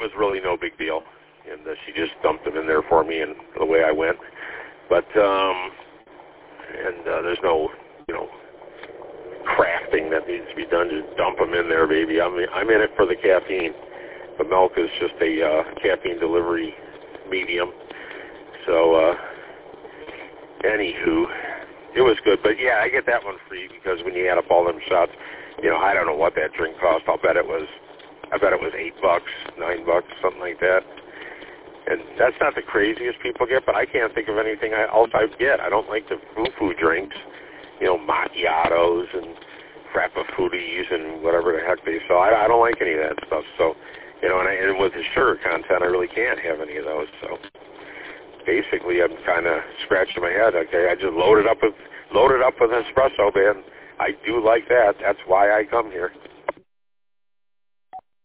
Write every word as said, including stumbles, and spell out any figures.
was really no big deal, and uh, she just dumped them in there for me, and the way I went. But um, and uh, there's no, you know, crafting that needs to be done. Just dump them in there, baby. I'm I'm in it for the caffeine. The milk is just a uh, caffeine delivery medium. So, uh, anywho, it was good. But yeah, I get that one free because when you add up all them shots, you know, I don't know what that drink cost. I'll bet it was, I bet it was eight bucks, nine bucks, something like that. And that's not the craziest people get, but I can't think of anything else I get. I don't like the foo-foo drinks, you know, macchiatos and frappafutis and whatever the heck they sell. I, I don't like any of that stuff. So, you know, and, I, and with the sugar content, I really can't have any of those. So basically, I'm kind of scratching my head. Okay, I just loaded up with loaded up with espresso, man. I do like that. That's why I come here.